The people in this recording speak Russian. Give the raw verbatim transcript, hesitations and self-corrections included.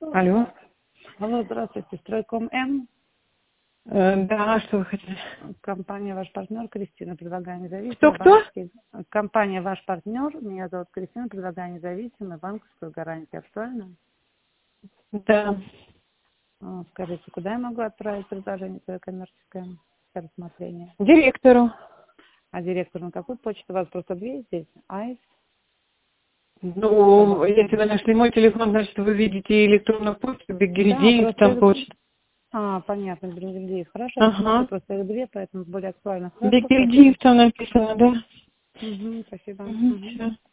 Алло. Алло, здравствуйте. Стройком М. Э, да, что вы хотели? Компания «Ваш партнер» Кристина. Предлагаю Кто, независимый кто? банковский... Компания «Ваш партнер». Меня зовут Кристина. Предлагаю независимую банковскую гарантию. Актуально? Да. А, Скажите, куда я могу отправить предложение свое коммерческое для рассмотрения? Директору. А директор на какую почту? У вас просто две здесь? Айс? Ну, если вы нашли мой телефон, значит, вы видите электронную почту, Да, Бегердиев, просто там их... почта. А, понятно, Бергельдеев. Хорошо, я посмотрю, Ага. просто их две, поэтому более актуально. Хорошо, спасибо. Бегердиев там написано, да? Угу, спасибо. Угу, Угу. все.